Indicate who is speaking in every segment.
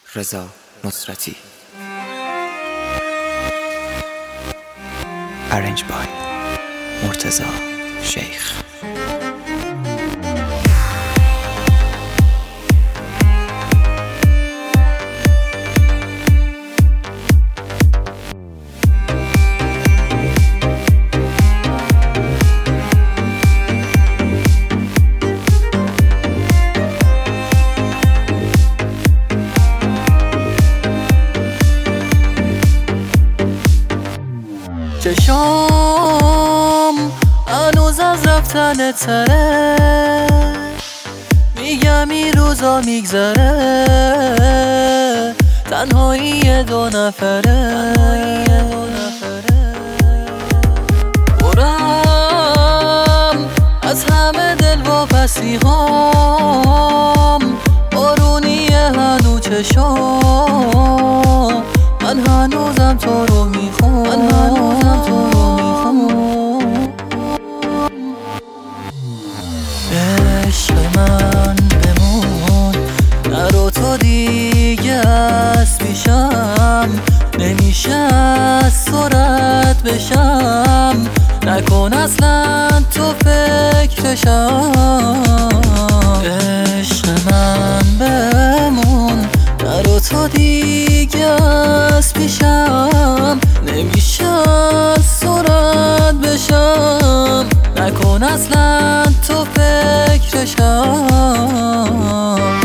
Speaker 1: رضا نصرتی. Arranged by مرتضی شیخ.
Speaker 2: چشام هنوز از رفتن تره، میگم این روزا میگذره، تنهایی دو نفره. برم از همه دل واپسی هام، بارونیه هنو چشام، من هنوزم تو رو میخوام، عشق من بمون، نرو تو دیگه از پیشم، نمیشه از سرعت بشم، نکن اصلا تو فکرشم. عشق من بمون، نرو تو دیگه از پیشم، نمیشه از سرعت بشم، نکن اصلا تو فکرشم.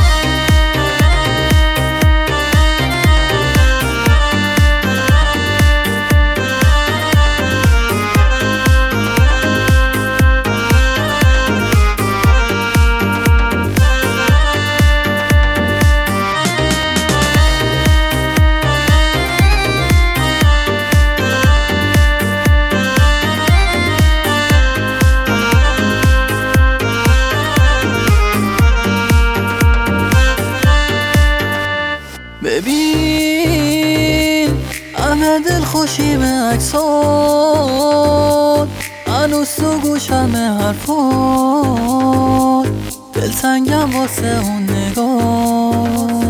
Speaker 2: ببین همه دل خوشیم عکسات، هنوز تو گوشم حرفات، دلتنگم واسه اون نگاه.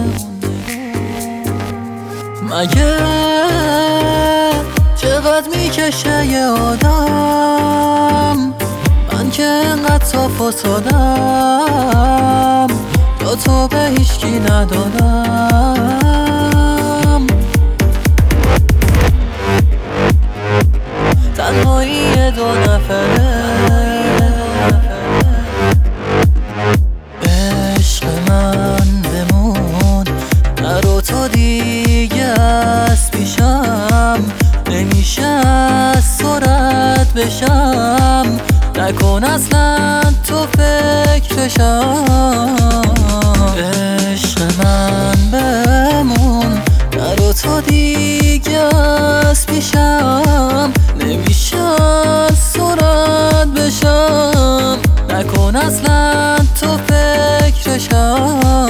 Speaker 2: مگه چقدر میکشه یه آدم، من که انقدر صاف و سادم، یا تو به هیچکی ندادم. تنهایی دو نفره، عشق من بمون، نرو تو دیگه از پیشم، نمیشه از سرعت بشم، نکن اصلا تو فکرشم. عشق من بمون، نرو تو دیگه از پیشم، نمیشه از سرعت بشم، نکن اصلا تو فکرشم.